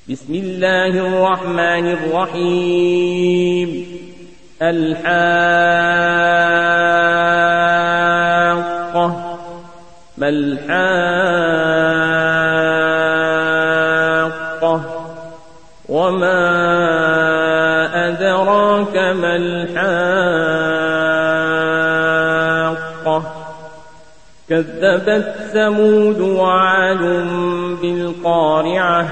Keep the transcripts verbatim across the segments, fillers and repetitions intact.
بسم الله الرحمن الرحيم الحاقة ما الحاقة وما أدراك ما الحاقة كذبت ثمود وعاد بالقارعة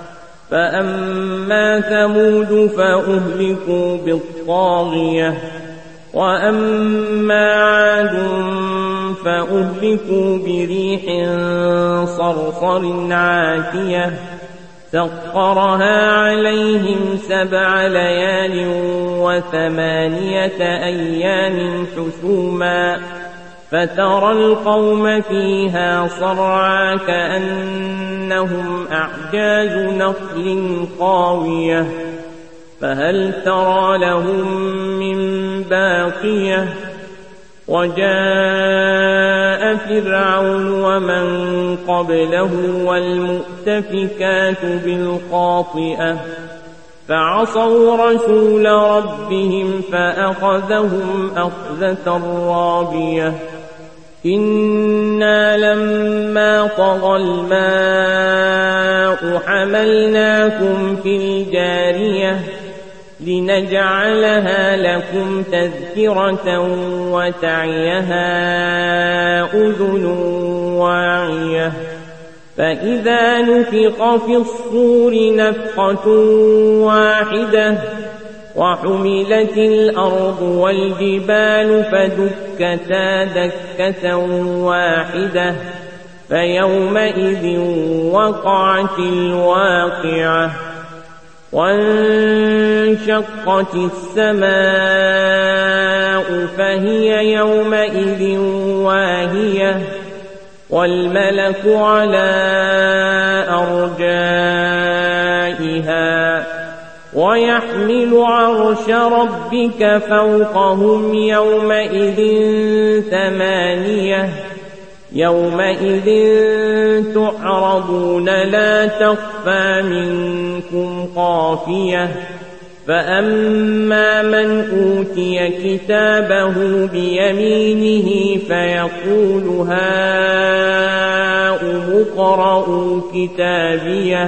فأما ثمود فأهلكوا بالطاغية وأما عاد فأهلكوا بريح صرصر عاتية سخرها عليهم سبع ليال وثمانية أيام حسوما فترى القوم فيها صرعى كأنهم أعجاز نخل خاوية فهل ترى لهم من باقية وجاء فرعون ومن قبله والمؤتفكات بالخاطئة فعصوا رسول ربهم فأخذهم أخذة رابية إنا لما طغى الماء حملناكم في الجارية لنجعلها لكم تذكرة وتعيها أذن واعية فإذا نفخ في الصور نفخة واحدة وحملت الأرض والجبال فدكتا دكة واحدة فيومئذ وقعت الواقعة وانشقت السماء فهي يومئذ واهية والملك على أرجائها ويحمل عرش ربك فوقهم يومئذ ثمانية يومئذ تعرضون لا تخفى منكم خافية فأما من أوتي كتابه بيمينه فيقول هاؤم اقرءوا كتابيه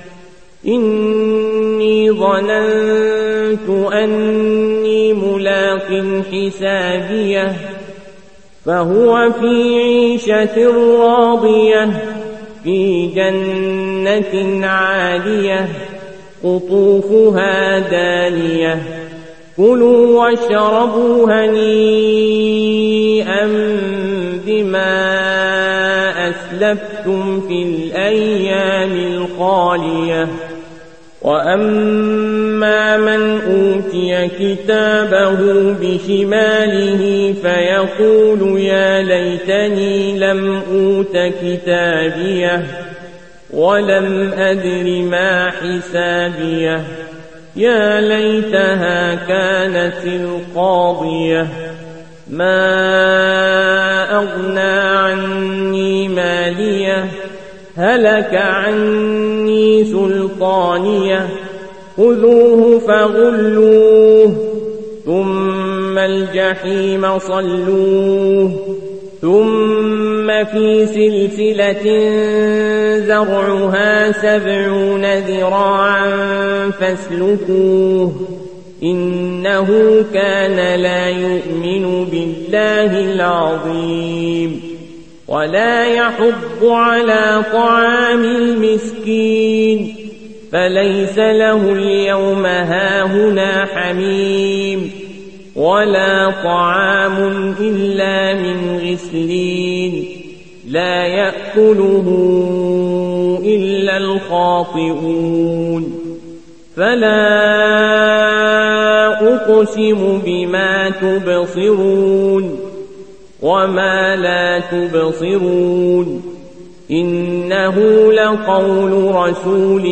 إني ظننت أني ملاق حسابيه فهو في عيشة راضية في جنة عالية قطوفها دانية كلوا واشربوا هنيئا بما أسلفتم في الأيام الخالية وأما من أوتي كتابه بشماله فيقول يا ليتني لم أوت كتابيه ولم أدر ما حسابيه يا ليتها كانت القاضية ما أغنى عني ماليه هلك عني سلطانيه خذوه فغلوه ثم الجحيم صلوه ثم في سلسلة زرعها سبعون ذراعا فاسلكوه إنه كان لا يؤمن بالله العظيم ولا يحض على طعام المسكين فليس له اليوم هاهنا حميم ولا طعام إلا من غسلين لا يأكله إلا الخاطئون فلا أقسم بما تبصرون وما لا تبصرون إنه لقول رسول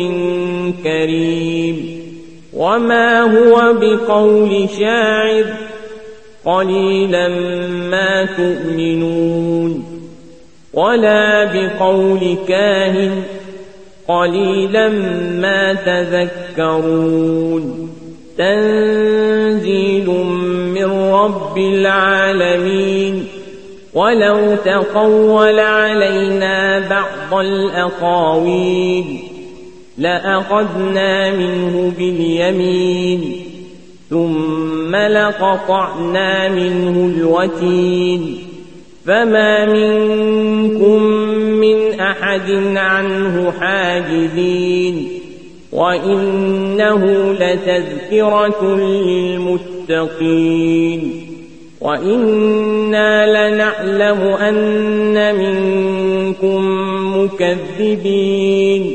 كريم وما هو بقول شاعر قليلا ما تؤمنون ولا بقول كاهن قليلا ما تذكرون تنزيل من رب العالمين ولو تقول علينا بعض الأقاويل لأخذنا منه باليمين ثم لقطعنا منه الوتين فما منكم من أحد عنه حاجزين وإنه لتذكرة للمتقين وإنا لنعلم أن منكم مكذبين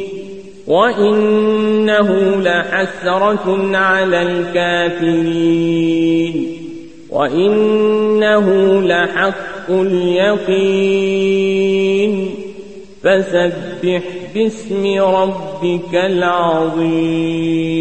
وإنه لحسرة على الكافرين وإنه لحق اليقين فسبح باسم ربك العظيم.